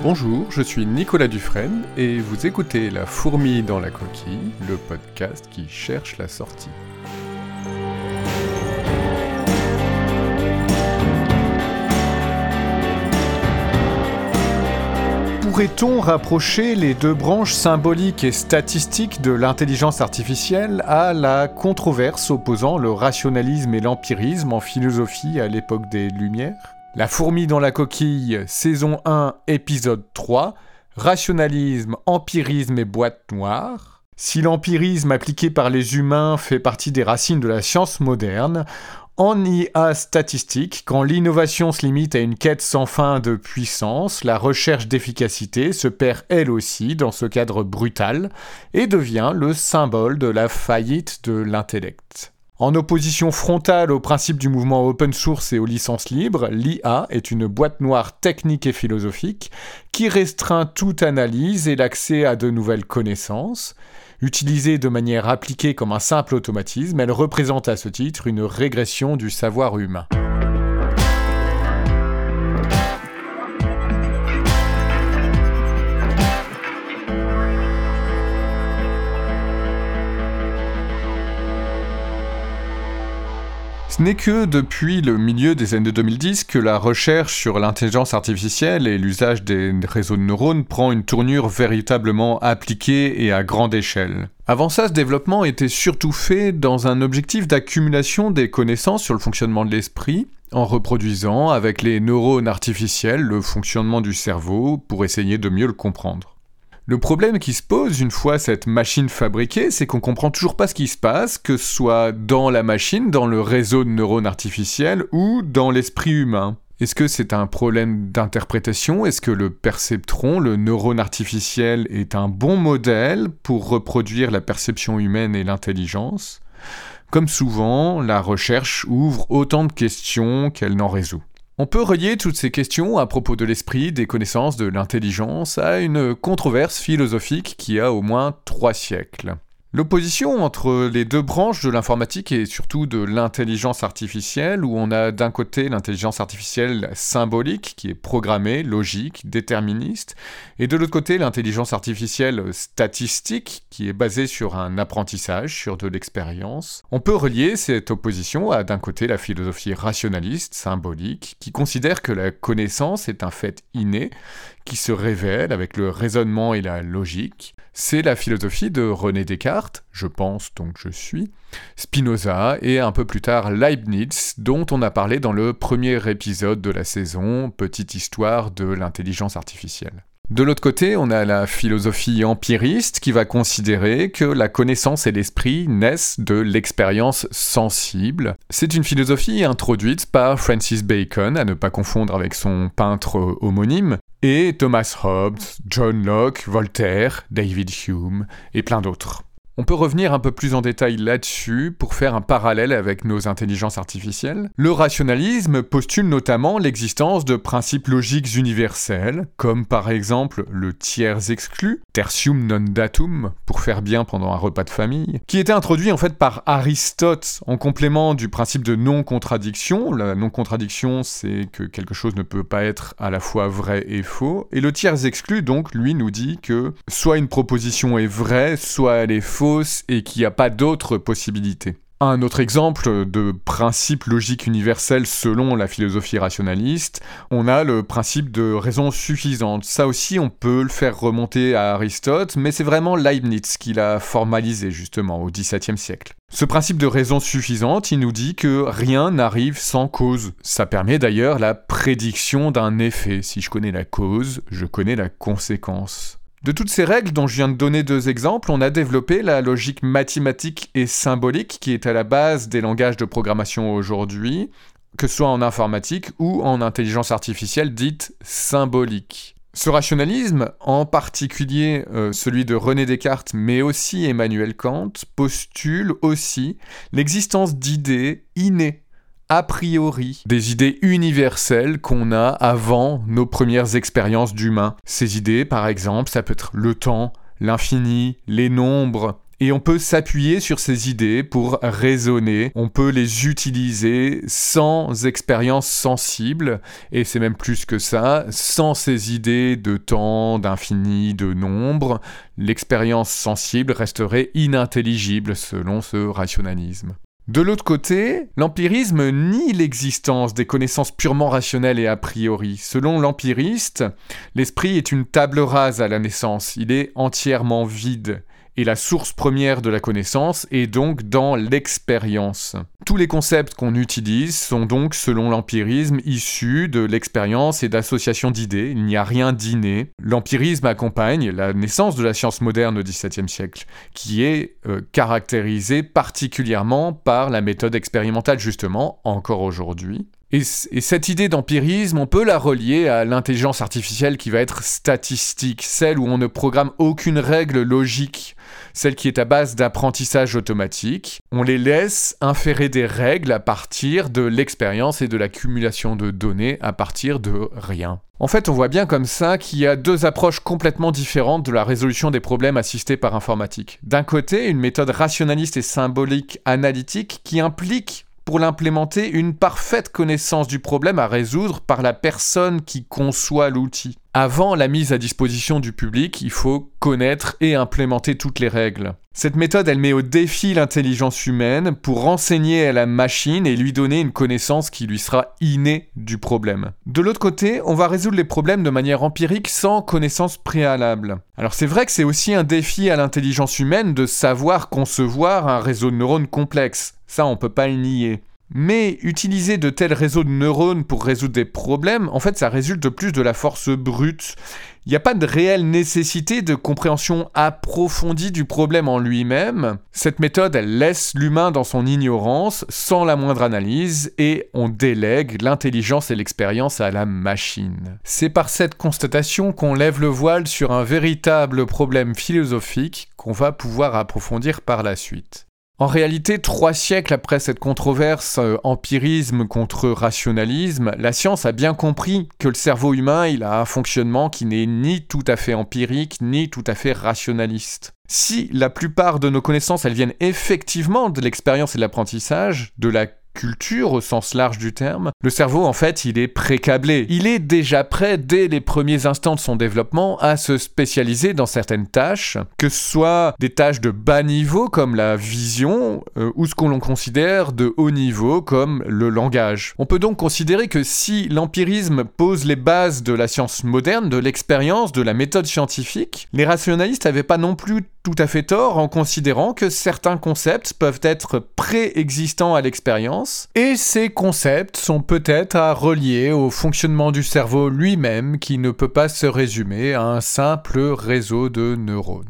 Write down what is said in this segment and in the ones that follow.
Bonjour, je suis Nicolas Dufresne et vous écoutez La fourmi dans la coquille, le podcast qui cherche la sortie. Pourrait-on rapprocher les deux branches symboliques et statistiques de l'intelligence artificielle à la controverse opposant le rationalisme et l'empirisme en philosophie à l'époque des Lumières ? La fourmi dans la coquille, saison 1, épisode 3, rationalisme, empirisme et boîte noire. Si l'empirisme appliqué par les humains fait partie des racines de la science moderne, en IA statistique, quand l'innovation se limite à une quête sans fin de puissance, la recherche d'efficacité se perd elle aussi dans ce cadre brutal et devient le symbole de la faillite de l'intellect. En opposition frontale au principe du mouvement open source et aux licences libres, l'IA est une boîte noire technique et philosophique qui restreint toute analyse et l'accès à de nouvelles connaissances. Utilisée de manière appliquée comme un simple automatisme, elle représente à ce titre une régression du savoir humain. Ce n'est que depuis le milieu des années 2010 que la recherche sur l'intelligence artificielle et l'usage des réseaux de neurones prend une tournure véritablement appliquée et à grande échelle. Avant ça, ce développement était surtout fait dans un objectif d'accumulation des connaissances sur le fonctionnement de l'esprit, en reproduisant avec les neurones artificiels le fonctionnement du cerveau pour essayer de mieux le comprendre. Le problème qui se pose une fois cette machine fabriquée, c'est qu'on comprend toujours pas ce qui se passe, que ce soit dans la machine, dans le réseau de neurones artificiels ou dans l'esprit humain. Est-ce que c'est un problème d'interprétation ? Est-ce que le perceptron, le neurone artificiel, est un bon modèle pour reproduire la perception humaine et l'intelligence ? Comme souvent, la recherche ouvre autant de questions qu'elle n'en résout. On peut relier toutes ces questions à propos de l'esprit, des connaissances, de l'intelligence à une controverse philosophique qui a au moins 3 siècles. L'opposition entre les deux branches de l'informatique et surtout de l'intelligence artificielle, où on a d'un côté l'intelligence artificielle symbolique, qui est programmée, logique, déterministe, et de l'autre côté l'intelligence artificielle statistique, qui est basée sur un apprentissage, sur de l'expérience. On peut relier cette opposition à d'un côté la philosophie rationaliste, symbolique, qui considère que la connaissance est un fait inné, qui se révèle avec le raisonnement et la logique. C'est la philosophie de René Descartes, je pense donc je suis, Spinoza et un peu plus tard Leibniz, dont on a parlé dans le premier épisode de la saison, Petite histoire de l'intelligence artificielle. De l'autre côté, on a la philosophie empiriste qui va considérer que la connaissance et l'esprit naissent de l'expérience sensible. C'est une philosophie introduite par Francis Bacon, à ne pas confondre avec son peintre homonyme, et Thomas Hobbes, John Locke, Voltaire, David Hume et plein d'autres. On peut revenir un peu plus en détail là-dessus pour faire un parallèle avec nos intelligences artificielles. Le rationalisme postule notamment l'existence de principes logiques universels, comme par exemple le tiers exclu, tertium non datum, pour faire bien pendant un repas de famille, qui était introduit en fait par Aristote en complément du principe de non-contradiction. La non-contradiction, c'est que quelque chose ne peut pas être à la fois vrai et faux. Et le tiers exclu, donc, lui nous dit que soit une proposition est vraie, soit elle est fausse, et qu'il n'y a pas d'autre possibilité. Un autre exemple de principe logique universel selon la philosophie rationaliste, on a le principe de raison suffisante. Ça aussi, on peut le faire remonter à Aristote, mais c'est vraiment Leibniz qui l'a formalisé justement au XVIIe siècle. Ce principe de raison suffisante, il nous dit que rien n'arrive sans cause. Ça permet d'ailleurs la prédiction d'un effet. Si je connais la cause, je connais la conséquence. De toutes ces règles dont je viens de donner 2 exemples, on a développé la logique mathématique et symbolique qui est à la base des langages de programmation aujourd'hui, que ce soit en informatique ou en intelligence artificielle dite symbolique. Ce rationalisme, en particulier celui de René Descartes, mais aussi Emmanuel Kant, postule aussi l'existence d'idées innées, a priori, des idées universelles qu'on a avant nos premières expériences d'humains. Ces idées, par exemple, ça peut être le temps, l'infini, les nombres Et on peut s'appuyer sur ces idées pour raisonner, on peut les utiliser sans expérience sensible, et c'est même plus que ça, sans ces idées de temps, d'infini, de nombre, l'expérience sensible resterait inintelligible selon ce rationalisme. De l'autre côté, l'empirisme nie l'existence des connaissances purement rationnelles et a priori. Selon l'empiriste, l'esprit est une table rase à la naissance, il est entièrement vide. Et la source première de la connaissance est donc dans l'expérience. Tous les concepts qu'on utilise sont donc, selon l'empirisme, issus de l'expérience et d'associations d'idées. Il n'y a rien d'inné. L'empirisme accompagne la naissance de la science moderne au XVIIe siècle, qui est caractérisée particulièrement par la méthode expérimentale, justement, encore aujourd'hui. Et cette idée d'empirisme, on peut la relier à l'intelligence artificielle qui va être statistique, celle où on ne programme aucune règle logique, celle qui est à base d'apprentissage automatique. On les laisse inférer des règles à partir de l'expérience et de l'accumulation de données à partir de rien. En fait, on voit bien comme ça qu'il y a deux approches complètement différentes de la résolution des problèmes assistés par informatique. D'un côté, une méthode rationaliste et symbolique analytique qui implique pour l'implémenter une parfaite connaissance du problème à résoudre par la personne qui conçoit l'outil. Avant la mise à disposition du public, il faut connaître et implémenter toutes les règles. Cette méthode, elle met au défi l'intelligence humaine pour renseigner à la machine et lui donner une connaissance qui lui sera innée du problème. De l'autre côté, on va résoudre les problèmes de manière empirique sans connaissance préalable. Alors c'est vrai que c'est aussi un défi à l'intelligence humaine de savoir concevoir un réseau de neurones complexe. Ça, on peut pas le nier. Mais utiliser de tels réseaux de neurones pour résoudre des problèmes, en fait, ça résulte plus de la force brute. Il n'y a pas de réelle nécessité de compréhension approfondie du problème en lui-même. Cette méthode, elle laisse l'humain dans son ignorance, sans la moindre analyse, et on délègue l'intelligence et l'expérience à la machine. C'est par cette constatation qu'on lève le voile sur un véritable problème philosophique qu'on va pouvoir approfondir par la suite. En réalité, 3 siècles après cette controverse empirisme contre rationalisme, la science a bien compris que le cerveau humain, il a un fonctionnement qui n'est ni tout à fait empirique, ni tout à fait rationaliste. Si la plupart de nos connaissances, elles viennent effectivement de l'expérience et de l'apprentissage, de la culture au sens large du terme, le cerveau en fait il est pré-câblé. Il est déjà prêt dès les premiers instants de son développement à se spécialiser dans certaines tâches, que ce soit des tâches de bas niveau comme la vision ou ce qu'on considère de haut niveau comme le langage. On peut donc considérer que si l'empirisme pose les bases de la science moderne, de l'expérience, de la méthode scientifique, les rationalistes n'avaient pas non plus tout à fait tort en considérant que certains concepts peuvent être préexistants à l'expérience, et ces concepts sont peut-être à relier au fonctionnement du cerveau lui-même qui ne peut pas se résumer à un simple réseau de neurones.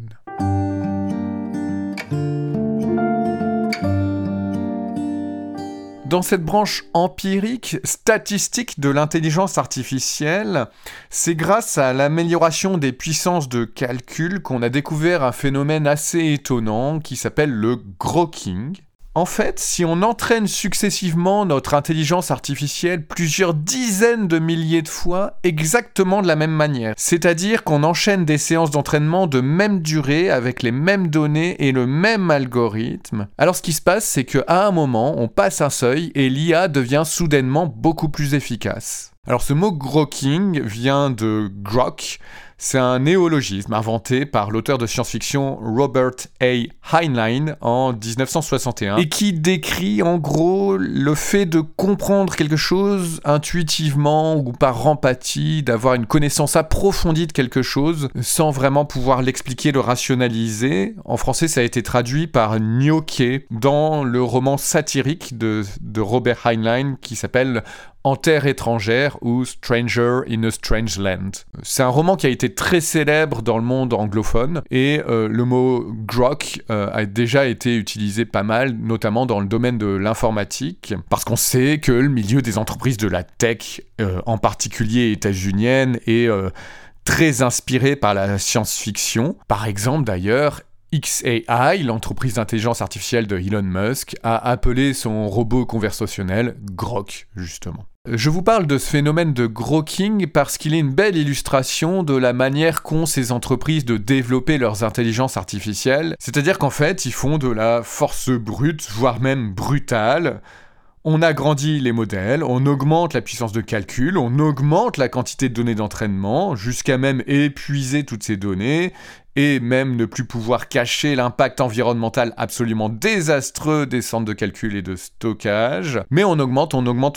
Dans cette branche empirique, statistique de l'intelligence artificielle, c'est grâce à l'amélioration des puissances de calcul qu'on a découvert un phénomène assez étonnant qui s'appelle le grokking. En fait, si on entraîne successivement notre intelligence artificielle plusieurs dizaines de milliers de fois, exactement de la même manière, c'est-à-dire qu'on enchaîne des séances d'entraînement de même durée avec les mêmes données et le même algorithme, alors ce qui se passe, c'est qu'à un moment, on passe un seuil et l'IA devient soudainement beaucoup plus efficace. Alors ce mot grokking vient de grok. C'est un néologisme inventé par l'auteur de science-fiction Robert A. Heinlein en 1961 et qui décrit en gros le fait de comprendre quelque chose intuitivement ou par empathie, d'avoir une connaissance approfondie de quelque chose sans vraiment pouvoir l'expliquer, le rationaliser. En français, ça a été traduit par gnocché dans le roman satirique de Robert Heinlein qui s'appelle En terre étrangère ou Stranger in a Strange Land. C'est un roman qui a été très célèbre dans le monde anglophone et le mot grok a déjà été utilisé pas mal, notamment dans le domaine de l'informatique, parce qu'on sait que le milieu des entreprises de la tech, en particulier états-unienne, est très inspiré par la science-fiction. Par exemple, d'ailleurs, xAI, l'entreprise d'intelligence artificielle de Elon Musk, a appelé son robot conversationnel Grok, justement. Je vous parle de ce phénomène de grokking parce qu'il est une belle illustration de la manière qu'ont ces entreprises de développer leurs intelligences artificielles. C'est-à-dire qu'en fait, ils font de la force brute, voire même brutale. On agrandit les modèles, on augmente la puissance de calcul, on augmente la quantité de données d'entraînement, jusqu'à même épuiser toutes ces données, et même ne plus pouvoir cacher l'impact environnemental absolument désastreux des centres de calcul et de stockage. Mais on augmente,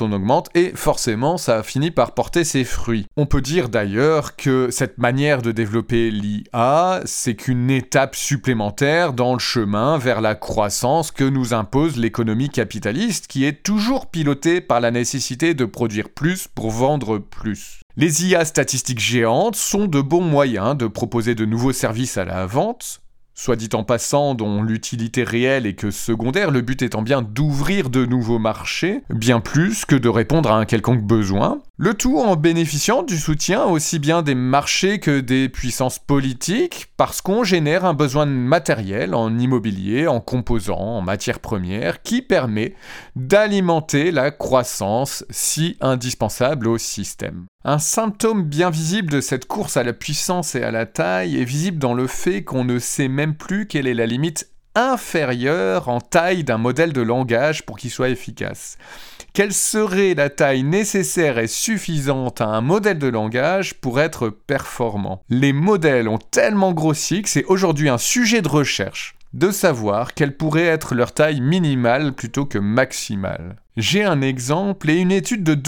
et forcément, ça finit par porter ses fruits. On peut dire d'ailleurs que cette manière de développer l'IA, c'est qu'une étape supplémentaire dans le chemin vers la croissance que nous impose l'économie capitaliste, qui est toujours pilotée par la nécessité de produire plus pour vendre plus. Les IA statistiques géantes sont de bons moyens de proposer de nouveaux services à la vente, soit dit en passant dont l'utilité réelle est que secondaire, le but étant bien d'ouvrir de nouveaux marchés, bien plus que de répondre à un quelconque besoin. Le tout en bénéficiant du soutien aussi bien des marchés que des puissances politiques, parce qu'on génère un besoin matériel en immobilier, en composants, en matières premières, qui permet d'alimenter la croissance si indispensable au système. Un symptôme bien visible de cette course à la puissance et à la taille est visible dans le fait qu'on ne sait même plus quelle est la limite inférieure en taille d'un modèle de langage pour qu'il soit efficace. Quelle serait la taille nécessaire et suffisante à un modèle de langage pour être performant ? Les modèles ont tellement grossi que c'est aujourd'hui un sujet de recherche de savoir quelle pourrait être leur taille minimale plutôt que maximale. J'ai un exemple et une étude de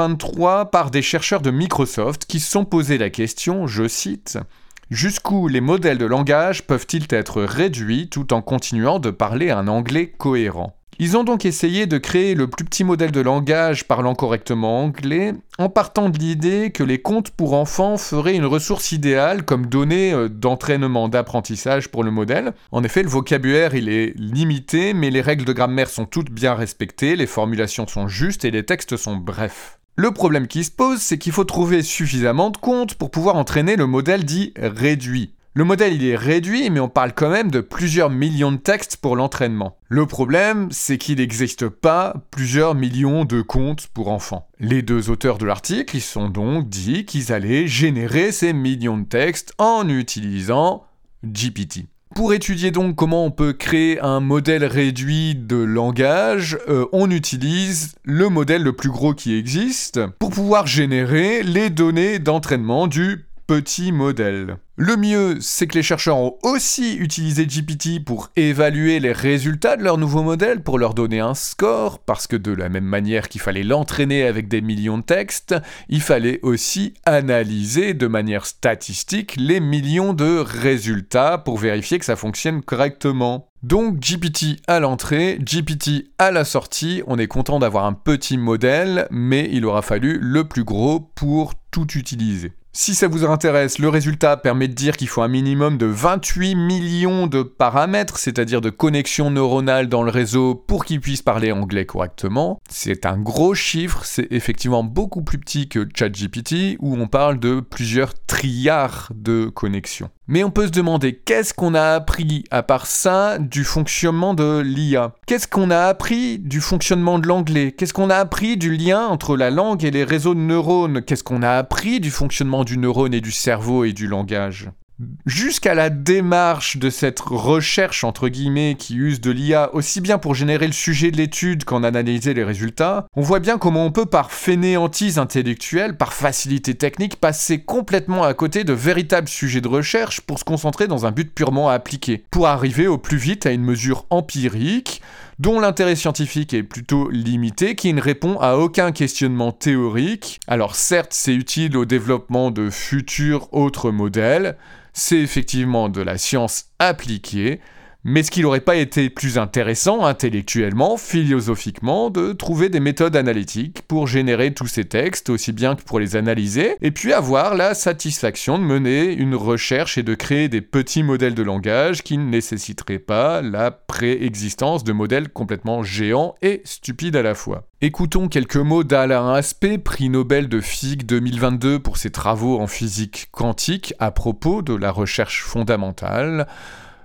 2023 par des chercheurs de Microsoft qui se sont posé la question, je cite, « Jusqu'où les modèles de langage peuvent-ils être réduits tout en continuant de parler un anglais cohérent ?» Ils ont donc essayé de créer le plus petit modèle de langage parlant correctement anglais, en partant de l'idée que les contes pour enfants feraient une ressource idéale comme donnée d'entraînement, d'apprentissage pour le modèle. En effet, le vocabulaire il est limité, mais les règles de grammaire sont toutes bien respectées, les formulations sont justes et les textes sont brefs. Le problème qui se pose, c'est qu'il faut trouver suffisamment de contes pour pouvoir entraîner le modèle dit réduit. Le modèle il est réduit, mais on parle quand même de plusieurs millions de textes pour l'entraînement. Le problème, c'est qu'il n'existe pas plusieurs millions de contes pour enfants. Les deux auteurs de l'article, ils sont donc dit qu'ils allaient générer ces millions de textes en utilisant GPT. Pour étudier donc comment on peut créer un modèle réduit de langage, on utilise le modèle le plus gros qui existe pour pouvoir générer les données d'entraînement du petit modèle. Le mieux, c'est que les chercheurs ont aussi utilisé GPT pour évaluer les résultats de leur nouveau modèle, pour leur donner un score, parce que de la même manière qu'il fallait l'entraîner avec des millions de textes, il fallait aussi analyser de manière statistique les millions de résultats pour vérifier que ça fonctionne correctement. Donc GPT à l'entrée, GPT à la sortie, on est content d'avoir un petit modèle, mais il aura fallu le plus gros pour tout utiliser. Si ça vous intéresse, le résultat permet de dire qu'il faut un minimum de 28 millions de paramètres, c'est-à-dire de connexions neuronales dans le réseau pour qu'il puisse parler anglais correctement. C'est un gros chiffre, c'est effectivement beaucoup plus petit que ChatGPT, où on parle de plusieurs trilliards de connexions. Mais on peut se demander, qu'est-ce qu'on a appris, à part ça, du fonctionnement de l'IA ? Qu'est-ce qu'on a appris du fonctionnement de l'anglais ? Qu'est-ce qu'on a appris du lien entre la langue et les réseaux de neurones ? Qu'est-ce qu'on a appris du fonctionnement du neurone et du cerveau et du langage ? Jusqu'à la démarche de cette recherche, entre guillemets, qui use de l'IA aussi bien pour générer le sujet de l'étude qu'en analyser les résultats, on voit bien comment on peut, par fainéantise intellectuelle, par facilité technique, passer complètement à côté de véritables sujets de recherche pour se concentrer dans un but purement appliqué, pour arriver au plus vite à une mesure empirique, dont l'intérêt scientifique est plutôt limité, qui ne répond à aucun questionnement théorique. Alors certes, c'est utile au développement de futurs autres modèles, c'est effectivement de la science appliquée, mais est-ce qu'il n'aurait pas été plus intéressant intellectuellement, philosophiquement, de trouver des méthodes analytiques pour générer tous ces textes, aussi bien que pour les analyser, et puis avoir la satisfaction de mener une recherche et de créer des petits modèles de langage qui ne nécessiteraient pas la préexistence de modèles complètement géants et stupides à la fois. Écoutons quelques mots d'Alain Aspect, prix Nobel de physique 2022 pour ses travaux en physique quantique à propos de la recherche fondamentale.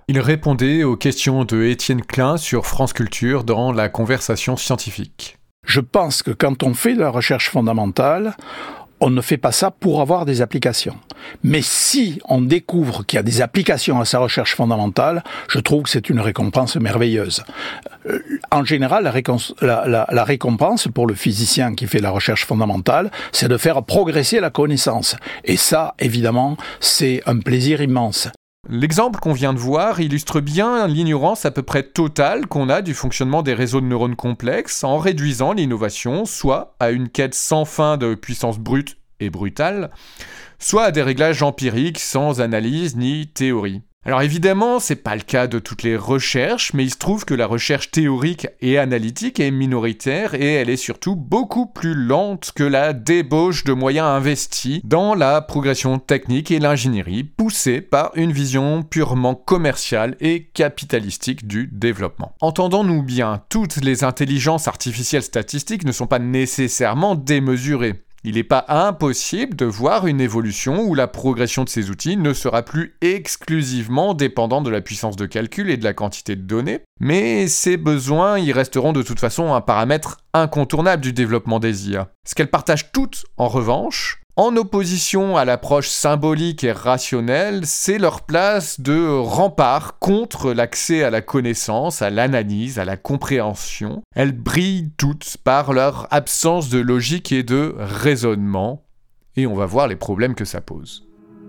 Il répondait aux questions de Étienne Klein sur France Culture dans la conversation scientifique. Je pense que quand on fait de la recherche fondamentale, on ne fait pas ça pour avoir des applications. Mais si on découvre qu'il y a des applications à sa recherche fondamentale, je trouve que c'est une récompense merveilleuse. En général, la récompense pour le physicien qui fait la recherche fondamentale, c'est de faire progresser la connaissance. Et ça, évidemment, c'est un plaisir immense. L'exemple qu'on vient de voir illustre bien l'ignorance à peu près totale qu'on a du fonctionnement des réseaux de neurones complexes en réduisant l'innovation soit à une quête sans fin de puissance brute et brutale, soit à des réglages empiriques sans analyse ni théorie. Alors évidemment, c'est pas le cas de toutes les recherches, mais il se trouve que la recherche théorique et analytique est minoritaire et elle est surtout beaucoup plus lente que la débauche de moyens investis dans la progression technique et l'ingénierie poussée par une vision purement commerciale et capitalistique du développement. Entendons-nous bien, toutes les intelligences artificielles statistiques ne sont pas nécessairement démesurées. Il n'est pas impossible de voir une évolution où la progression de ces outils ne sera plus exclusivement dépendante de la puissance de calcul et de la quantité de données, mais ces besoins y resteront de toute façon un paramètre incontournable du développement des IA. Ce qu'elles partagent toutes, en revanche, en opposition à l'approche symbolique et rationnelle, c'est leur place de rempart contre l'accès à la connaissance, à l'analyse, à la compréhension. Elles brillent toutes par leur absence de logique et de raisonnement, et on va voir les problèmes que ça pose.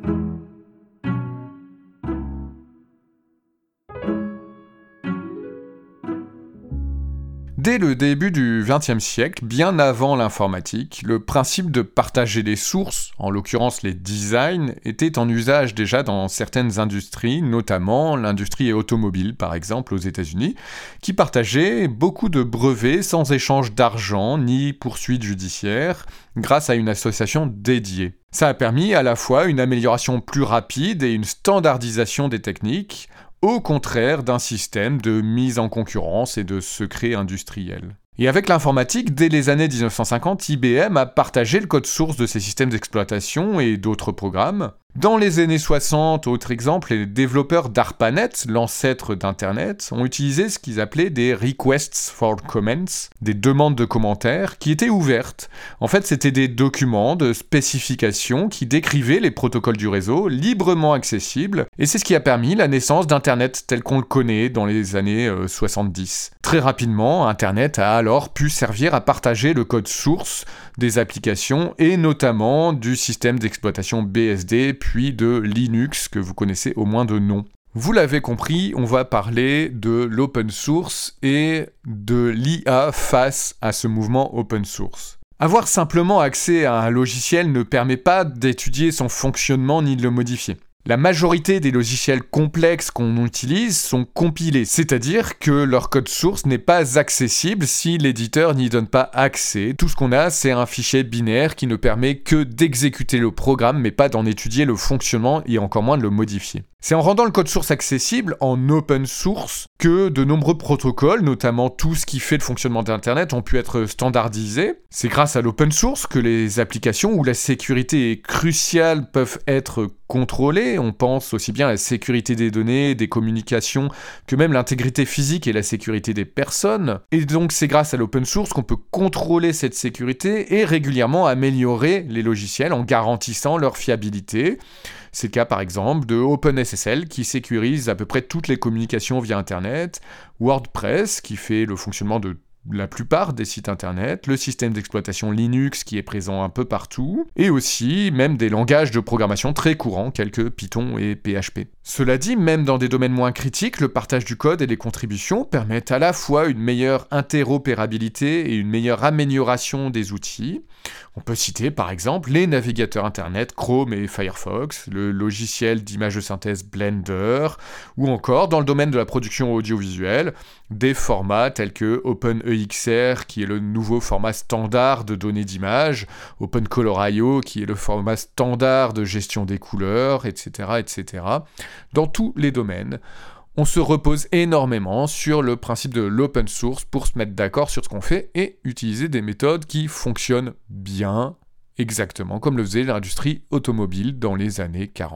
Dès le début du XXe siècle, bien avant l'informatique, le principe de partager les sources, en l'occurrence les designs, était en usage déjà dans certaines industries, notamment l'industrie automobile par exemple aux États-Unis, qui partageait beaucoup de brevets sans échange d'argent ni poursuite judiciaire, grâce à une association dédiée. Ça a permis à la fois une amélioration plus rapide et une standardisation des techniques, au contraire d'un système de mise en concurrence et de secret industriel. Et avec l'informatique, dès les années 1950, IBM a partagé le code source de ses systèmes d'exploitation et d'autres programmes. Dans les années 60, autre exemple, les développeurs d'ARPANET, l'ancêtre d'Internet, ont utilisé ce qu'ils appelaient des requests for comments, des demandes de commentaires, qui étaient ouvertes. En fait, c'était des documents de spécifications qui décrivaient les protocoles du réseau, librement accessibles, et c'est ce qui a permis la naissance d'Internet tel qu'on le connaît dans les années 70. Très rapidement, Internet a alors pu servir à partager le code source des applications et notamment du système d'exploitation BSD puis de Linux que vous connaissez au moins de nom. Vous l'avez compris, on va parler de l'open source et de l'IA face à ce mouvement open source. Avoir simplement accès à un logiciel ne permet pas d'étudier son fonctionnement ni de le modifier. La majorité des logiciels complexes qu'on utilise sont compilés, c'est-à-dire que leur code source n'est pas accessible si l'éditeur n'y donne pas accès. Tout ce qu'on a, c'est un fichier binaire qui ne permet que d'exécuter le programme, mais pas d'en étudier le fonctionnement et encore moins de le modifier. C'est en rendant le code source accessible en open source que de nombreux protocoles, notamment tout ce qui fait le fonctionnement d'Internet, ont pu être standardisés. C'est grâce à l'open source que les applications où la sécurité est cruciale peuvent être contrôlées. On pense aussi bien à la sécurité des données, des communications, que même l'intégrité physique et la sécurité des personnes. Et donc c'est grâce à l'open source qu'on peut contrôler cette sécurité et régulièrement améliorer les logiciels en garantissant leur fiabilité. C'est le cas par exemple de OpenSSL qui sécurise à peu près toutes les communications via Internet, WordPress qui fait le fonctionnement de la plupart des sites internet, le système d'exploitation Linux qui est présent un peu partout, et aussi même des langages de programmation très courants, tels que Python et PHP. Cela dit, même dans des domaines moins critiques, le partage du code et les contributions permettent à la fois une meilleure interopérabilité et une meilleure amélioration des outils. On peut citer par exemple les navigateurs internet Chrome et Firefox, le logiciel d'image de synthèse Blender, ou encore dans le domaine de la production audiovisuelle, des formats tels que OpenEXR qui est le nouveau format standard de données d'image, OpenColor.io qui est le format standard de gestion des couleurs, etc., etc. Dans tous les domaines, on se repose énormément sur le principe de l'open source pour se mettre d'accord sur ce qu'on fait et utiliser des méthodes qui fonctionnent bien, exactement comme le faisait l'industrie automobile dans les années 40.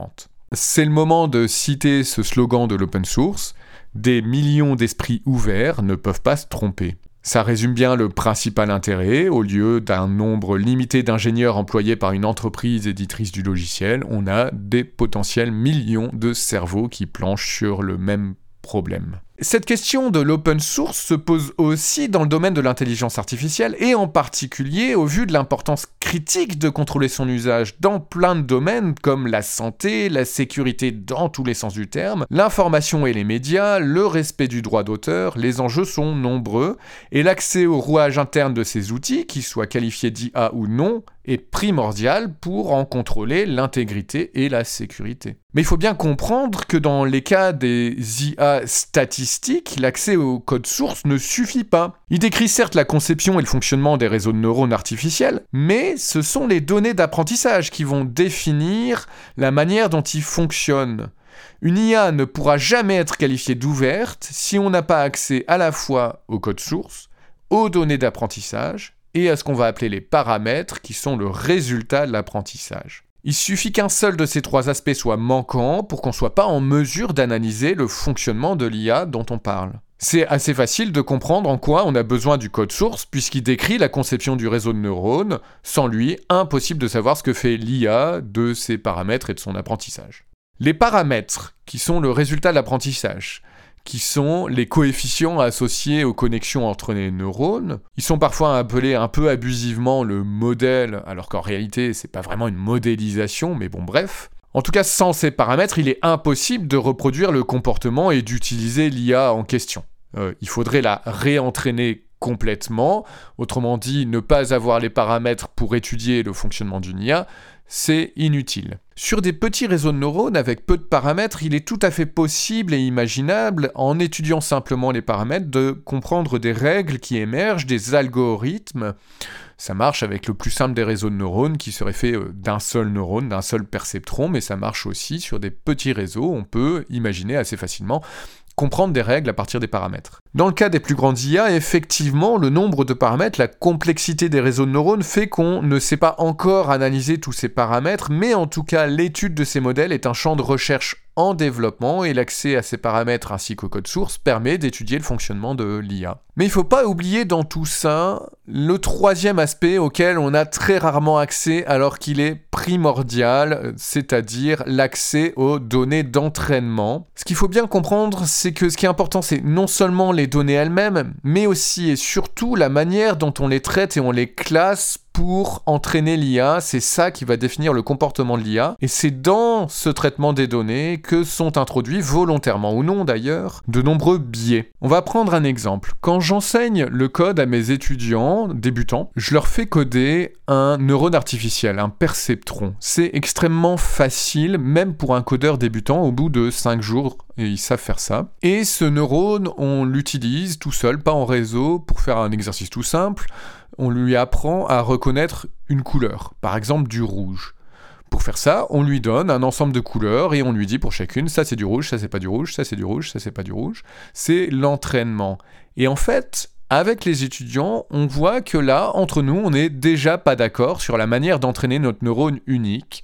C'est le moment de citer ce slogan de l'open source, « Des millions d'esprits ouverts ne peuvent pas se tromper ». Ça résume bien le principal intérêt. Au lieu d'un nombre limité d'ingénieurs employés par une entreprise éditrice du logiciel, on a des potentiels millions de cerveaux qui planchent sur le même problème. Cette question de l'open source se pose aussi dans le domaine de l'intelligence artificielle et en particulier au vu de l'importance critique de contrôler son usage dans plein de domaines comme la santé, la sécurité dans tous les sens du terme, l'information et les médias, le respect du droit d'auteur. Les enjeux sont nombreux et l'accès au rouage interne de ces outils, qu'ils soient qualifiés d'IA ou non, est primordial pour en contrôler l'intégrité et la sécurité. Mais il faut bien comprendre que dans les cas des IA statistiques, l'accès au code source ne suffit pas. Il décrit certes la conception et le fonctionnement des réseaux de neurones artificiels, mais ce sont les données d'apprentissage qui vont définir la manière dont ils fonctionnent. Une IA ne pourra jamais être qualifiée d'ouverte si on n'a pas accès à la fois au code source, aux données d'apprentissage et à ce qu'on va appeler les paramètres qui sont le résultat de l'apprentissage. Il suffit qu'un seul de ces trois aspects soit manquant pour qu'on ne soit pas en mesure d'analyser le fonctionnement de l'IA dont on parle. C'est assez facile de comprendre en quoi on a besoin du code source puisqu'il décrit la conception du réseau de neurones. Sans lui, impossible de savoir ce que fait l'IA de ses paramètres et de son apprentissage. Les paramètres, qui sont le résultat de l'apprentissage, qui sont les coefficients associés aux connexions entre les neurones. Ils sont parfois appelés un peu abusivement le modèle, alors qu'en réalité, c'est pas vraiment une modélisation, mais bon, bref. En tout cas, sans ces paramètres, il est impossible de reproduire le comportement et d'utiliser l'IA en question. Il faudrait la réentraîner complètement, autrement dit, ne pas avoir les paramètres pour étudier le fonctionnement d'une IA, c'est inutile. Sur des petits réseaux de neurones avec peu de paramètres, il est tout à fait possible et imaginable, en étudiant simplement les paramètres, de comprendre des règles qui émergent, des algorithmes. Ça marche avec le plus simple des réseaux de neurones qui serait fait d'un seul neurone, d'un seul perceptron, mais ça marche aussi sur des petits réseaux. On peut imaginer assez facilement comprendre des règles à partir des paramètres. Dans le cas des plus grandes IA, effectivement, le nombre de paramètres, la complexité des réseaux de neurones fait qu'on ne sait pas encore analyser tous ces paramètres, mais en tout cas, l'étude de ces modèles est un champ de recherche en développement et l'accès à ces paramètres ainsi qu'au code source permet d'étudier le fonctionnement de l'IA. Mais il ne faut pas oublier dans tout ça le troisième aspect auquel on a très rarement accès alors qu'il est primordial, c'est-à-dire l'accès aux données d'entraînement. Ce qu'il faut bien comprendre, c'est que ce qui est important, c'est non seulement les données elles-mêmes, mais aussi et surtout la manière dont on les traite et on les classe pour entraîner l'IA. C'est ça qui va définir le comportement de l'IA. Et c'est dans ce traitement des données que sont introduits, volontairement ou non d'ailleurs, de nombreux biais. On va prendre un exemple. Quand j'enseigne le code à mes étudiants débutants, je leur fais coder un neurone artificiel, un perceptron. C'est extrêmement facile, même pour un codeur débutant, au bout de 5 jours, et ils savent faire ça. Et ce neurone, on l'utilise tout seul, pas en réseau, pour faire un exercice tout simple. On lui apprend à reconnaître une couleur, par exemple du rouge. Pour faire ça, on lui donne un ensemble de couleurs et on lui dit pour chacune, ça c'est du rouge, ça c'est pas du rouge, ça c'est du rouge, ça c'est pas du rouge. C'est l'entraînement. Et en fait, avec les étudiants, on voit que là, entre nous, on n'est déjà pas d'accord sur la manière d'entraîner notre neurone unique.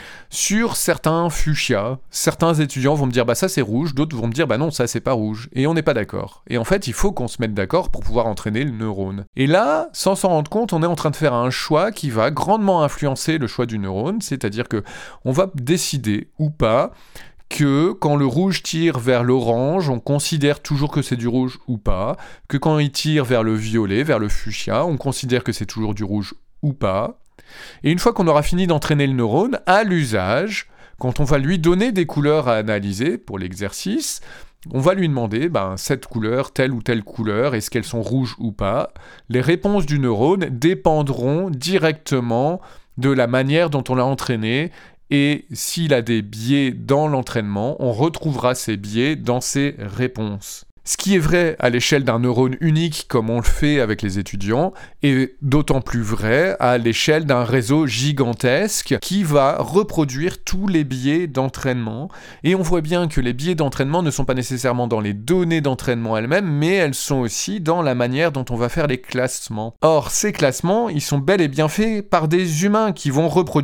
Sur certains fuchsias, certains étudiants vont me dire « bah ça c'est rouge », d'autres vont me dire « bah non, ça c'est pas rouge ». Et on n'est pas d'accord. Et en fait, il faut qu'on se mette d'accord pour pouvoir entraîner le neurone. Et là, sans s'en rendre compte, on est en train de faire un choix qui va grandement influencer le choix du neurone, c'est-à-dire que on va décider ou pas que quand le rouge tire vers l'orange, on considère toujours que c'est du rouge ou pas, que quand il tire vers le violet, vers le fuchsia, on considère que c'est toujours du rouge ou pas. Et une fois qu'on aura fini d'entraîner le neurone, à l'usage, quand on va lui donner des couleurs à analyser pour l'exercice, on va lui demander, cette couleur, telle ou telle couleur, est-ce qu'elles sont rouges ou pas ? Les réponses du neurone dépendront directement de la manière dont on l'a entraîné, et s'il a des biais dans l'entraînement, on retrouvera ces biais dans ses réponses. Ce qui est vrai à l'échelle d'un neurone unique comme on le fait avec les étudiants est d'autant plus vrai à l'échelle d'un réseau gigantesque qui va reproduire tous les biais d'entraînement. Et on voit bien que les biais d'entraînement ne sont pas nécessairement dans les données d'entraînement elles-mêmes, mais elles sont aussi dans la manière dont on va faire les classements. Or, ces classements, ils sont bel et bien faits par des humains qui vont reproduire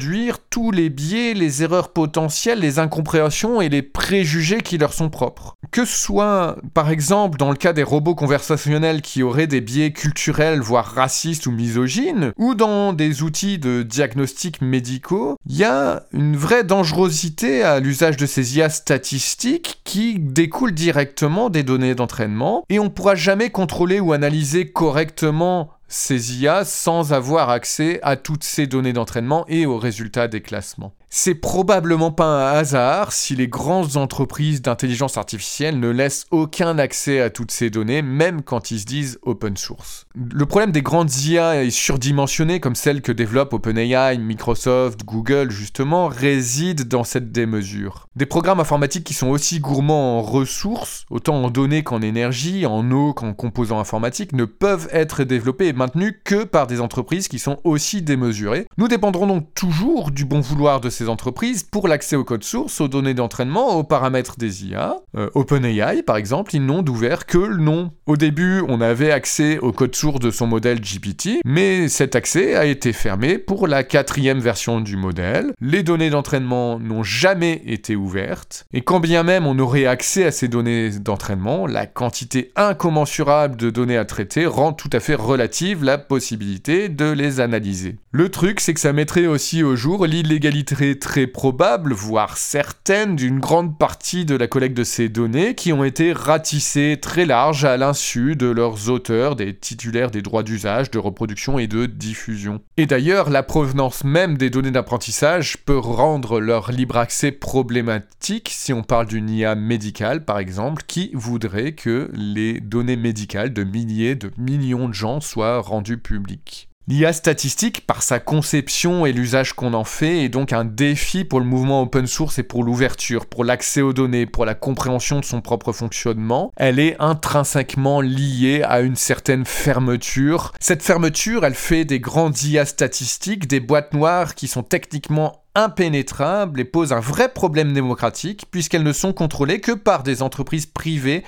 tous les biais, les erreurs potentielles, les incompréhensions et les préjugés qui leur sont propres. Que ce soit, par exemple, dans le cas des robots conversationnels qui auraient des biais culturels, voire racistes ou misogynes, ou dans des outils de diagnostic médicaux, il y a une vraie dangerosité à l'usage de ces IA statistiques qui découlent directement des données d'entraînement, et on ne pourra jamais contrôler ou analyser correctement ces IA sans avoir accès à toutes ces données d'entraînement et aux résultats des classements. C'est probablement pas un hasard si les grandes entreprises d'intelligence artificielle ne laissent aucun accès à toutes ces données, même quand ils se disent open source. Le problème des grandes IA surdimensionnées, comme celles que développent OpenAI, Microsoft, Google justement, réside dans cette démesure. Des programmes informatiques qui sont aussi gourmands en ressources, autant en données qu'en énergie, en eau qu'en composants informatiques, ne peuvent être développés et maintenus que par des entreprises qui sont aussi démesurées. Nous dépendrons donc toujours du bon vouloir de ces entreprises pour l'accès au code source, aux données d'entraînement, aux paramètres des IA. OpenAI, par exemple, ils n'ont ouvert que le nom. Au début, on avait accès au code source de son modèle GPT, mais cet accès a été fermé pour la 4e version du modèle. Les données d'entraînement n'ont jamais été ouvertes, et quand bien même on aurait accès à ces données d'entraînement, la quantité incommensurable de données à traiter rend tout à fait relative la possibilité de les analyser. Le truc, c'est que ça mettrait aussi au jour l'illégalité très probable, voire certaine, d'une grande partie de la collecte de ces données qui ont été ratissées très large à l'insu de leurs auteurs, des titulaires des droits d'usage, de reproduction et de diffusion. Et d'ailleurs, la provenance même des données d'apprentissage peut rendre leur libre accès problématique si on parle d'une IA médicale, par exemple, qui voudrait que les données médicales de milliers, de millions de gens soient rendues publiques. L'IA statistique, par sa conception et l'usage qu'on en fait, est donc un défi pour le mouvement open source et pour l'ouverture, pour l'accès aux données, pour la compréhension de son propre fonctionnement. Elle est intrinsèquement liée à une certaine fermeture. Cette fermeture, elle fait des grandes IA statistiques, des boîtes noires qui sont techniquement impénétrables et posent un vrai problème démocratique, puisqu'elles ne sont contrôlées que par des entreprises privées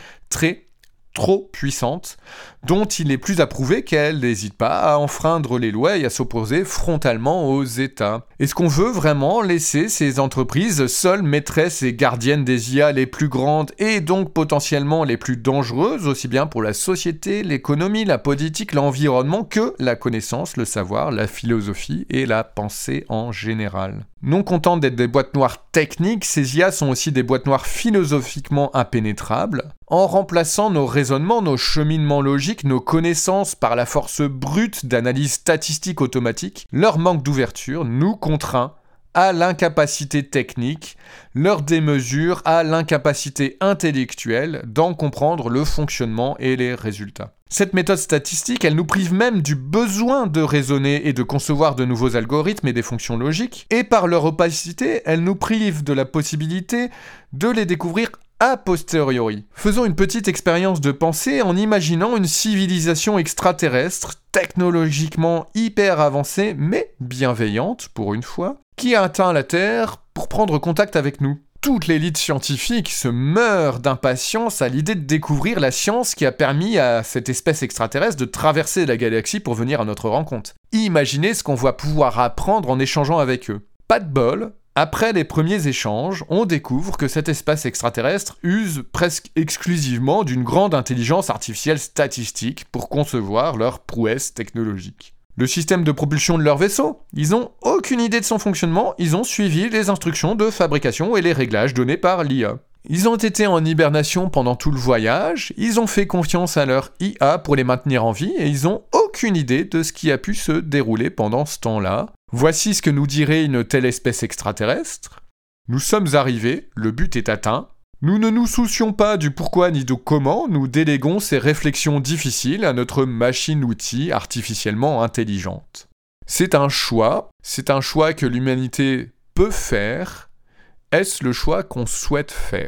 trop puissantes, dont il est plus à prouver qu'elles n'hésitent pas à enfreindre les lois et à s'opposer frontalement aux États. Est-ce qu'on veut vraiment laisser ces entreprises seules maîtresses et gardiennes des IA les plus grandes et donc potentiellement les plus dangereuses, aussi bien pour la société, l'économie, la politique, l'environnement que la connaissance, le savoir, la philosophie et la pensée en général? Non contentes d'être des boîtes noires techniques, ces IA sont aussi des boîtes noires philosophiquement impénétrables. En remplaçant nos raisonnements, nos cheminements logiques, nos connaissances par la force brute d'analyse statistique automatique, leur manque d'ouverture nous contraint à l'incapacité technique, leur démesure à l'incapacité intellectuelle d'en comprendre le fonctionnement et les résultats. Cette méthode statistique, elle nous prive même du besoin de raisonner et de concevoir de nouveaux algorithmes et des fonctions logiques, et par leur opacité, elle nous prive de la possibilité de les découvrir a posteriori. Faisons une petite expérience de pensée en imaginant une civilisation extraterrestre, technologiquement hyper avancée, mais bienveillante, pour une fois, qui a atteint la Terre pour prendre contact avec nous. Toute l'élite scientifique se meurt d'impatience à l'idée de découvrir la science qui a permis à cette espèce extraterrestre de traverser la galaxie pour venir à notre rencontre. Imaginez ce qu'on va pouvoir apprendre en échangeant avec eux. Pas de bol, après les premiers échanges, on découvre que cet espace extraterrestre use presque exclusivement d'une grande intelligence artificielle statistique pour concevoir leurs prouesses technologiques. Le système de propulsion de leur vaisseau, ils n'ont aucune idée de son fonctionnement, ils ont suivi les instructions de fabrication et les réglages donnés par l'IA. Ils ont été en hibernation pendant tout le voyage, ils ont fait confiance à leur IA pour les maintenir en vie et ils n'ont aucune idée de ce qui a pu se dérouler pendant ce temps-là. Voici ce que nous dirait une telle espèce extraterrestre. Nous sommes arrivés, le but est atteint. Nous ne nous soucions pas du pourquoi ni du comment, nous déléguons ces réflexions difficiles à notre machine-outil artificiellement intelligente. C'est un choix que l'humanité peut faire. Est-ce le choix qu'on souhaite faire ?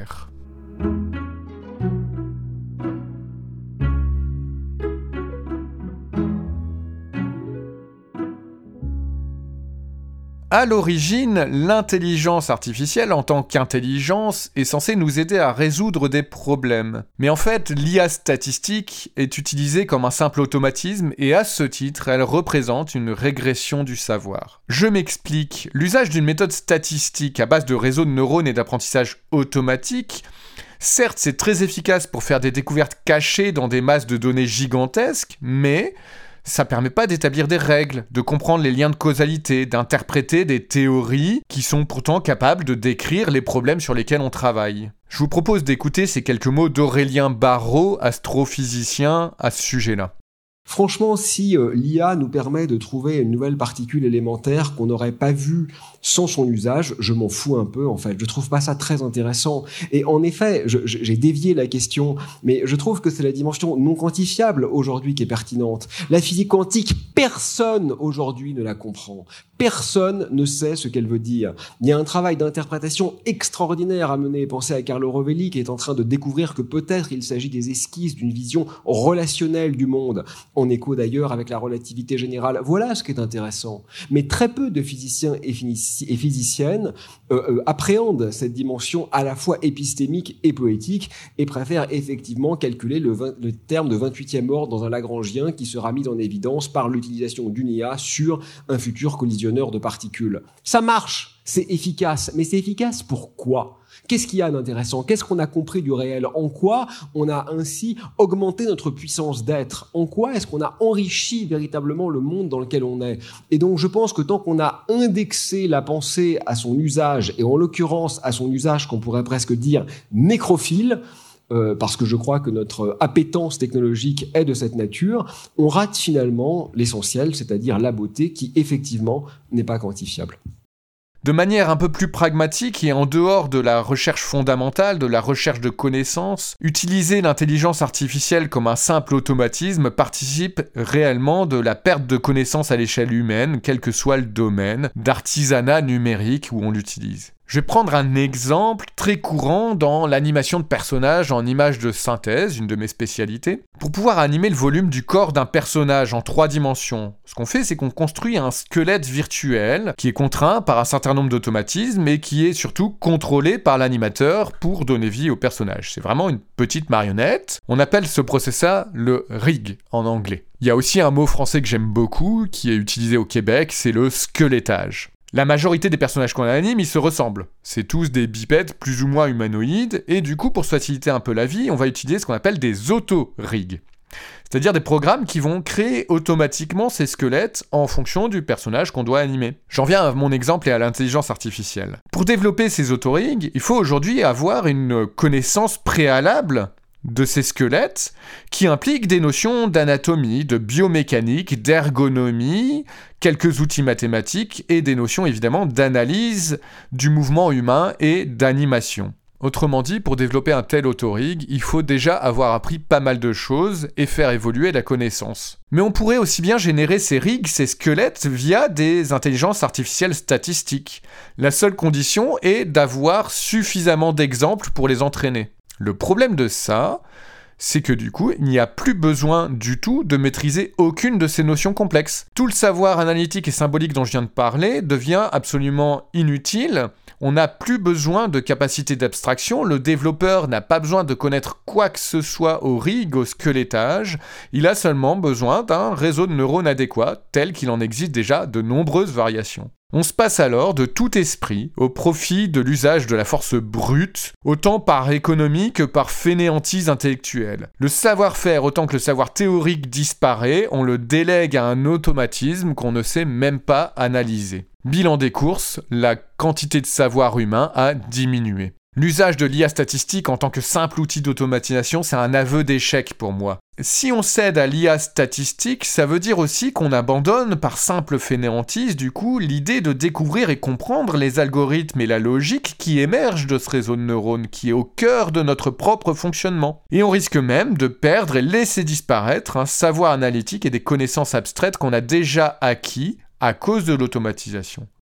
À l'origine, l'intelligence artificielle en tant qu'intelligence est censée nous aider à résoudre des problèmes. Mais en fait, l'IA statistique est utilisée comme un simple automatisme et à ce titre, elle représente une régression du savoir. Je m'explique. L'usage d'une méthode statistique à base de réseaux de neurones et d'apprentissage automatique, certes, c'est très efficace pour faire des découvertes cachées dans des masses de données gigantesques, mais ça permet pas d'établir des règles, de comprendre les liens de causalité, d'interpréter des théories qui sont pourtant capables de décrire les problèmes sur lesquels on travaille. Je vous propose d'écouter ces quelques mots d'Aurélien Barraud, astrophysicien, à ce sujet-là. Franchement, si l'IA nous permet de trouver une nouvelle particule élémentaire qu'on n'aurait pas vue sans son usage, je m'en fous un peu en fait. Je trouve pas ça très intéressant. Et en effet, j'ai dévié la question, mais je trouve que c'est la dimension non quantifiable aujourd'hui qui est pertinente. La physique quantique, personne aujourd'hui ne la comprend. Personne ne sait ce qu'elle veut dire. Il y a un travail d'interprétation extraordinaire à mener. Pensez à Carlo Rovelli qui est en train de découvrir que peut-être il s'agit des esquisses d'une vision relationnelle du monde, en écho d'ailleurs avec la relativité générale. Voilà ce qui est intéressant. Mais très peu de physiciens et physiciennes appréhendent cette dimension à la fois épistémique et poétique et préfèrent effectivement calculer le terme de 28e ordre dans un lagrangien qui sera mis en évidence par l'utilisation d'une IA sur un futur collisionneur de particules. Ça marche, c'est efficace, mais c'est efficace pour quoi ? Qu'est-ce qu'il y a d'intéressant ? Qu'est-ce qu'on a compris du réel ? En quoi on a ainsi augmenté notre puissance d'être ? En quoi est-ce qu'on a enrichi véritablement le monde dans lequel on est ? Et donc je pense que tant qu'on a indexé la pensée à son usage, et en l'occurrence à son usage qu'on pourrait presque dire nécrophile, parce que je crois que notre appétence technologique est de cette nature, on rate finalement l'essentiel, c'est-à-dire la beauté qui effectivement n'est pas quantifiable. De manière un peu plus pragmatique et en dehors de la recherche fondamentale, de la recherche de connaissances, utiliser l'intelligence artificielle comme un simple automatisme participe réellement de la perte de connaissances à l'échelle humaine, quel que soit le domaine d'artisanat numérique où on l'utilise. Je vais prendre un exemple très courant dans l'animation de personnages en images de synthèse, une de mes spécialités. Pour pouvoir animer le volume du corps d'un personnage en 3 dimensions, ce qu'on fait, c'est qu'on construit un squelette virtuel qui est contraint par un certain nombre d'automatismes et qui est surtout contrôlé par l'animateur pour donner vie au personnage. C'est vraiment une petite marionnette. On appelle ce processus le rig en anglais. Il y a aussi un mot français que j'aime beaucoup, qui est utilisé au Québec, c'est le squelettage. La majorité des personnages qu'on anime, ils se ressemblent. C'est tous des bipèdes plus ou moins humanoïdes, et du coup, pour se faciliter un peu la vie, on va utiliser ce qu'on appelle des auto-rigs. C'est-à-dire des programmes qui vont créer automatiquement ces squelettes en fonction du personnage qu'on doit animer. J'en viens à mon exemple et à l'intelligence artificielle. Pour développer ces auto-rigs, il faut aujourd'hui avoir une connaissance préalable de ces squelettes qui impliquent des notions d'anatomie, de biomécanique, d'ergonomie, quelques outils mathématiques et des notions évidemment d'analyse du mouvement humain et d'animation. Autrement dit, pour développer un tel autorig, il faut déjà avoir appris pas mal de choses et faire évoluer la connaissance. Mais on pourrait aussi bien générer ces rigs, ces squelettes, via des intelligences artificielles statistiques. La seule condition est d'avoir suffisamment d'exemples pour les entraîner. Le problème de ça, c'est que du coup, il n'y a plus besoin du tout de maîtriser aucune de ces notions complexes. Tout le savoir analytique et symbolique dont je viens de parler devient absolument inutile. On n'a plus besoin de capacité d'abstraction, le développeur n'a pas besoin de connaître quoi que ce soit au rig, au squelettage, il a seulement besoin d'un réseau de neurones adéquat, tel qu'il en existe déjà de nombreuses variations. On se passe alors de tout esprit au profit de l'usage de la force brute, autant par économie que par fainéantise intellectuelle. Le savoir-faire autant que le savoir théorique disparaît, on le délègue à un automatisme qu'on ne sait même pas analyser. Bilan des courses, la quantité de savoir humain a diminué. L'usage de l'IA statistique en tant que simple outil d'automatisation, c'est un aveu d'échec pour moi. Si on cède à l'IA statistique, ça veut dire aussi qu'on abandonne par simple fainéantise, du coup, l'idée de découvrir et comprendre les algorithmes et la logique qui émergent de ce réseau de neurones, qui est au cœur de notre propre fonctionnement. Et on risque même de perdre et laisser disparaître un savoir analytique et des connaissances abstraites qu'on a déjà acquis à cause de l'automatisation.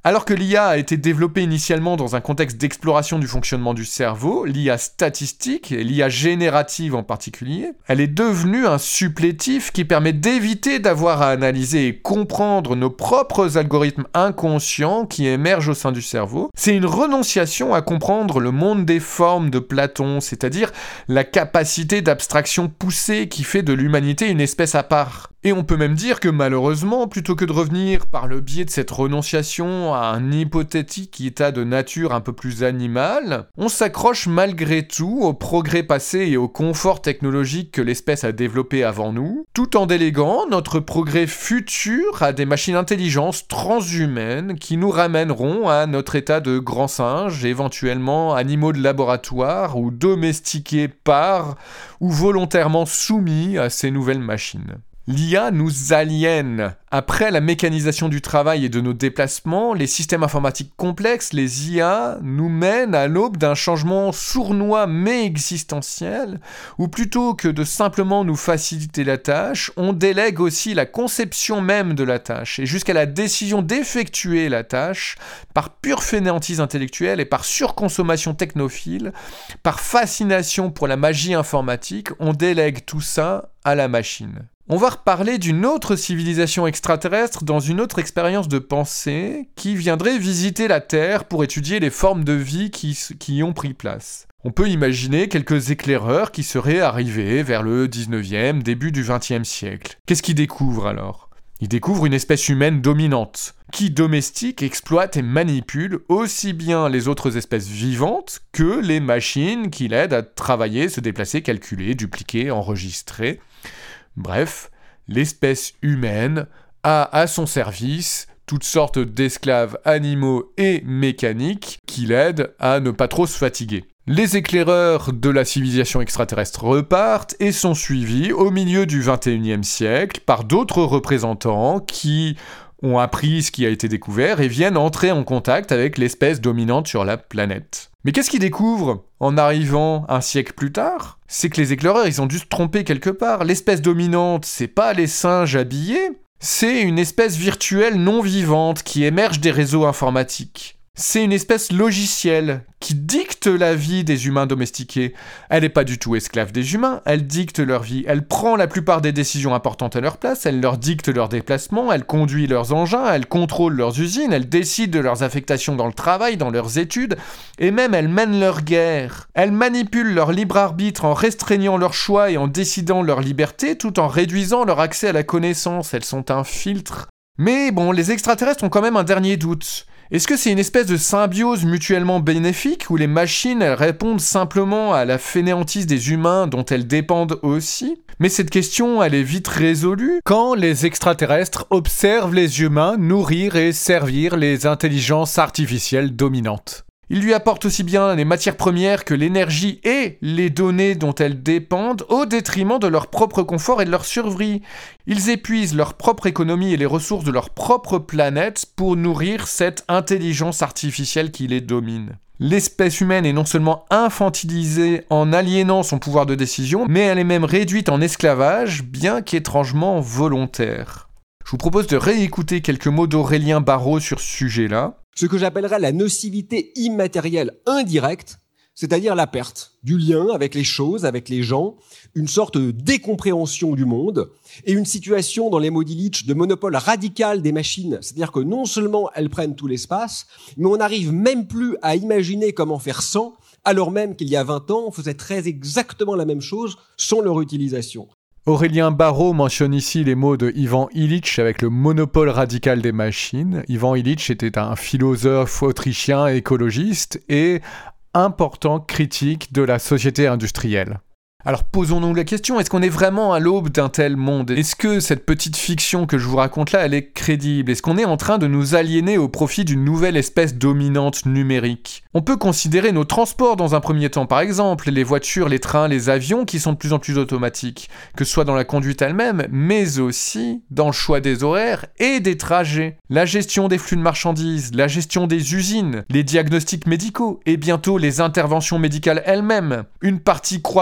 Alors que l'IA a été développée initialement dans un contexte d'exploration du fonctionnement du cerveau, l'IA statistique, et l'IA générative en particulier, elle est devenue un supplétif qui permet d'éviter d'avoir à analyser et comprendre nos propres algorithmes inconscients qui émergent au sein du cerveau. C'est une renonciation à comprendre le monde des formes de Platon, c'est-à-dire la capacité d'abstraction poussée qui fait de l'humanité une espèce à part. Et on peut même dire que malheureusement, plutôt que de revenir par le biais de cette renonciation à un hypothétique état de nature un peu plus animal, on s'accroche malgré tout au progrès passé et au confort technologique que l'espèce a développé avant nous, tout en déléguant notre progrès futur à des machines intelligentes transhumaines qui nous ramèneront à notre état de grand singe, éventuellement animaux de laboratoire ou domestiqués par ou volontairement soumis à ces nouvelles machines. L'IA nous aliène. Après la mécanisation du travail et de nos déplacements, les systèmes informatiques complexes, les IA, nous mènent à l'aube d'un changement sournois mais existentiel, où plutôt que de simplement nous faciliter la tâche, on délègue aussi la conception même de la tâche, et jusqu'à la décision d'effectuer la tâche, par pure fainéantise intellectuelle et par surconsommation technophile, par fascination pour la magie informatique, on délègue tout ça à la machine. On va reparler d'une autre civilisation extraterrestre dans une autre expérience de pensée qui viendrait visiter la Terre pour étudier les formes de vie qui y ont pris place. On peut imaginer quelques éclaireurs qui seraient arrivés vers le 19e, début du 20e siècle. Qu'est-ce qu'ils découvrent alors ? Ils découvrent une espèce humaine dominante, qui domestique, exploite et manipule aussi bien les autres espèces vivantes que les machines qui l'aident à travailler, se déplacer, calculer, dupliquer, enregistrer. Bref, l'espèce humaine a à son service toutes sortes d'esclaves animaux et mécaniques qui l'aident à ne pas trop se fatiguer. Les éclaireurs de la civilisation extraterrestre repartent et sont suivis au milieu du 21e siècle par d'autres représentants qui ont appris ce qui a été découvert et viennent entrer en contact avec l'espèce dominante sur la planète. Mais qu'est-ce qu'ils découvrent en arrivant un siècle plus tard ? C'est que les éclaireurs, ils ont dû se tromper quelque part. L'espèce dominante, c'est pas les singes habillés, c'est une espèce virtuelle non vivante qui émerge des réseaux informatiques. C'est une espèce logicielle qui dicte la vie des humains domestiqués. Elle n'est pas du tout esclave des humains, elle dicte leur vie. Elle prend la plupart des décisions importantes à leur place, elle leur dicte leurs déplacements, elle conduit leurs engins, elle contrôle leurs usines, elle décide de leurs affectations dans le travail, dans leurs études, et même elle mène leur guerre. Elle manipule leur libre arbitre en restreignant leurs choix et en décidant leur liberté, tout en réduisant leur accès à la connaissance. Elles sont un filtre. Mais bon, les extraterrestres ont quand même un dernier doute. Est-ce que c'est une espèce de symbiose mutuellement bénéfique où les machines elles répondent simplement à la fainéantise des humains dont elles dépendent aussi ? Mais cette question elle est vite résolue quand les extraterrestres observent les humains nourrir et servir les intelligences artificielles dominantes. Ils lui apportent aussi bien les matières premières que l'énergie et les données dont elles dépendent au détriment de leur propre confort et de leur survie. Ils épuisent leur propre économie et les ressources de leur propre planète pour nourrir cette intelligence artificielle qui les domine. L'espèce humaine est non seulement infantilisée en aliénant son pouvoir de décision, mais elle est même réduite en esclavage, bien qu'étrangement volontaire. Je vous propose de réécouter quelques mots d'Aurélien Barraud sur ce sujet-là. Ce que j'appellerais la nocivité immatérielle indirecte, c'est-à-dire la perte du lien avec les choses, avec les gens, une sorte de décompréhension du monde et une situation, dans les mots d'Illich, de monopole radical des machines. C'est-à-dire que non seulement elles prennent tout l'espace, mais on n'arrive même plus à imaginer comment faire sans, alors même qu'il y a 20 ans, on faisait très exactement la même chose sans leur utilisation. Aurélien Barraud mentionne ici les mots de Ivan Illich avec le monopole radical des machines. Ivan Illich était un philosophe autrichien écologiste et important critique de la société industrielle. Alors posons-nous la question, est-ce qu'on est vraiment à l'aube d'un tel monde ? Est-ce que cette petite fiction que je vous raconte là, elle est crédible ? Est-ce qu'on est en train de nous aliéner au profit d'une nouvelle espèce dominante numérique ? On peut considérer nos transports dans un premier temps, par exemple, les voitures, les trains, les avions qui sont de plus en plus automatiques, que ce soit dans la conduite elle-même, mais aussi dans le choix des horaires et des trajets, la gestion des flux de marchandises, la gestion des usines, les diagnostics médicaux et bientôt les interventions médicales elles-mêmes. Une partie croissante des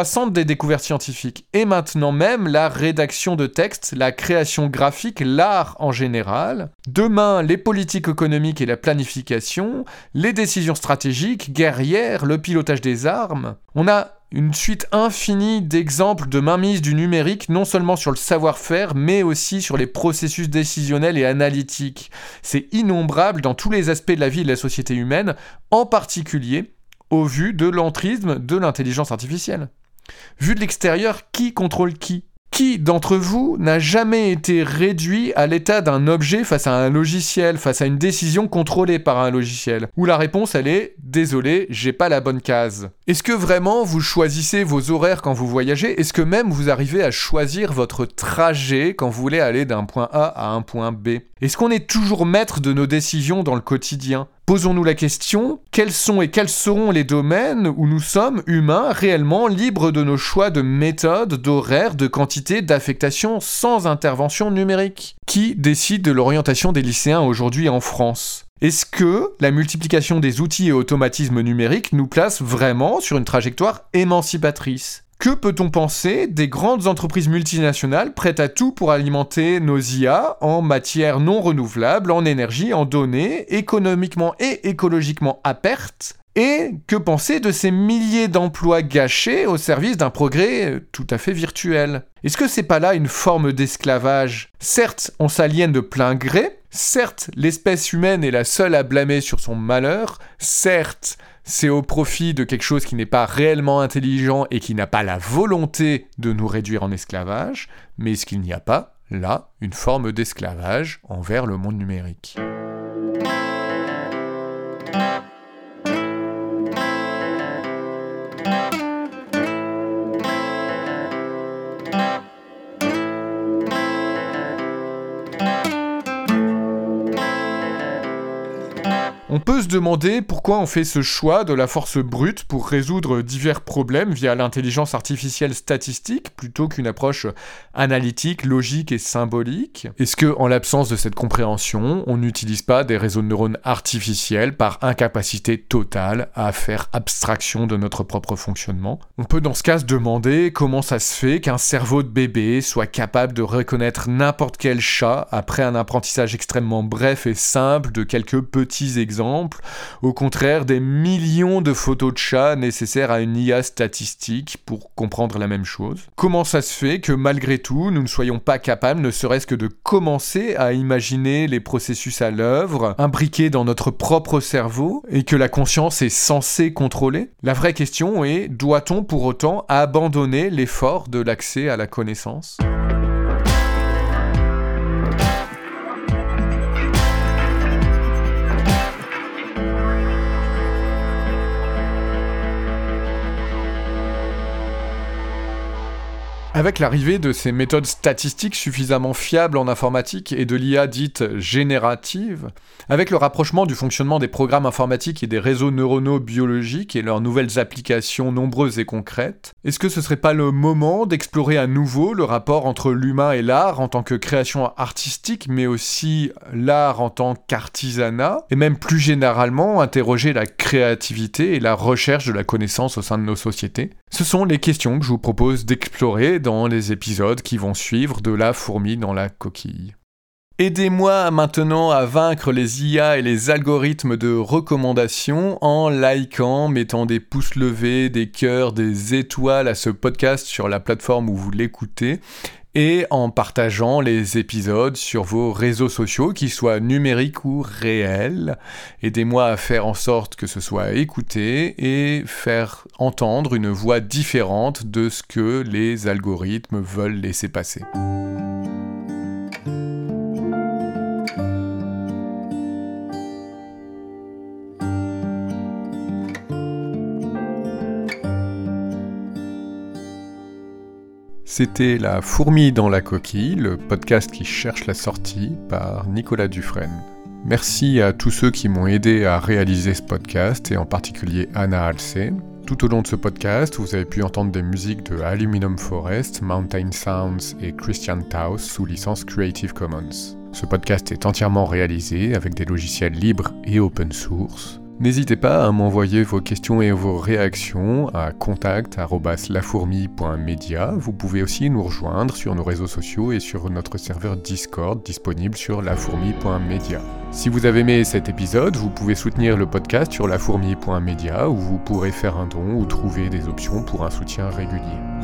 découvertes scientifiques, et maintenant même la rédaction de textes, la création graphique, l'art en général. Demain, les politiques économiques et la planification, les décisions stratégiques, guerrières, le pilotage des armes. On a une suite infinie d'exemples de mainmise du numérique, non seulement sur le savoir-faire, mais aussi sur les processus décisionnels et analytiques. C'est innombrable dans tous les aspects de la vie et de la société humaine, en particulier au vu de l'entrisme de l'intelligence artificielle. Vu de l'extérieur, qui contrôle qui ? Qui d'entre vous n'a jamais été réduit à l'état d'un objet face à un logiciel, face à une décision contrôlée par un logiciel ? Où la réponse, elle est « Désolé, j'ai pas la bonne case ». Est-ce que vraiment vous choisissez vos horaires quand vous voyagez ? Est-ce que même vous arrivez à choisir votre trajet quand vous voulez aller d'un point A à un point B ? Est-ce qu'on est toujours maître de nos décisions dans le quotidien ? Posons-nous la question, quels sont et quels seront les domaines où nous sommes, humains, réellement libres de nos choix de méthode, d'horaire, de quantité, d'affectation, sans intervention numérique ? Qui décide de l'orientation des lycéens aujourd'hui en France ? Est-ce que la multiplication des outils et automatismes numériques nous place vraiment sur une trajectoire émancipatrice ? Que peut-on penser des grandes entreprises multinationales prêtes à tout pour alimenter nos IA en matières non renouvelables, en énergie, en données, économiquement et écologiquement à perte ? Et que penser de ces milliers d'emplois gâchés au service d'un progrès tout à fait virtuel ? Est-ce que c'est pas là une forme d'esclavage ? Certes, on s'aliène de plein gré, certes, l'espèce humaine est la seule à blâmer sur son malheur, certes, c'est au profit de quelque chose qui n'est pas réellement intelligent et qui n'a pas la volonté de nous réduire en esclavage, mais est-ce qu'il n'y a pas, là, une forme d'esclavage envers le monde numérique ? On peut se demander pourquoi on fait ce choix de la force brute pour résoudre divers problèmes via l'intelligence artificielle statistique plutôt qu'une approche analytique, logique et symbolique. Est-ce que, en l'absence de cette compréhension, on n'utilise pas des réseaux de neurones artificiels par incapacité totale à faire abstraction de notre propre fonctionnement ? On peut dans ce cas se demander comment ça se fait qu'un cerveau de bébé soit capable de reconnaître n'importe quel chat après un apprentissage extrêmement bref et simple de quelques petits exemples, au contraire des millions de photos de chats nécessaires à une IA statistique pour comprendre la même chose. Comment ça se fait que malgré tout, nous ne soyons pas capables, ne serait-ce que de commencer à imaginer les processus à l'œuvre, imbriqués dans notre propre cerveau, et que la conscience est censée contrôler ? La vraie question est, doit-on pour autant abandonner l'effort de l'accès à la connaissance ? Avec l'arrivée de ces méthodes statistiques suffisamment fiables en informatique et de l'IA dite générative, avec le rapprochement du fonctionnement des programmes informatiques et des réseaux neuronaux biologiques et leurs nouvelles applications nombreuses et concrètes, est-ce que ce serait pas le moment d'explorer à nouveau le rapport entre l'humain et l'art en tant que création artistique, mais aussi l'art en tant qu'artisanat, et même plus généralement interroger la créativité et la recherche de la connaissance au sein de nos sociétés ? Ce sont les questions que je vous propose d'explorer dans les épisodes qui vont suivre de La fourmi dans la coquille. Aidez-moi maintenant à vaincre les IA et les algorithmes de recommandation en likant, mettant des pouces levés, des cœurs, des étoiles à ce podcast sur la plateforme où vous l'écoutez et en partageant les épisodes sur vos réseaux sociaux, qu'ils soient numériques ou réels. Aidez-moi à faire en sorte que ce soit écouté et faire entendre une voix différente de ce que les algorithmes veulent laisser passer. C'était La fourmi dans la coquille, le podcast qui cherche la sortie par Nicolas Dufresne. Merci à tous ceux qui m'ont aidé à réaliser ce podcast et en particulier Anna Halsey. Tout au long de ce podcast, vous avez pu entendre des musiques de Aluminum Forest, Mountain Sounds et Christian Taus sous licence Creative Commons. Ce podcast est entièrement réalisé avec des logiciels libres et open source. N'hésitez pas à m'envoyer vos questions et vos réactions à contact@lafourmi.media. Vous pouvez aussi nous rejoindre sur nos réseaux sociaux et sur notre serveur Discord disponible sur lafourmi.media. Si vous avez aimé cet épisode, vous pouvez soutenir le podcast sur lafourmi.media où vous pourrez faire un don ou trouver des options pour un soutien régulier.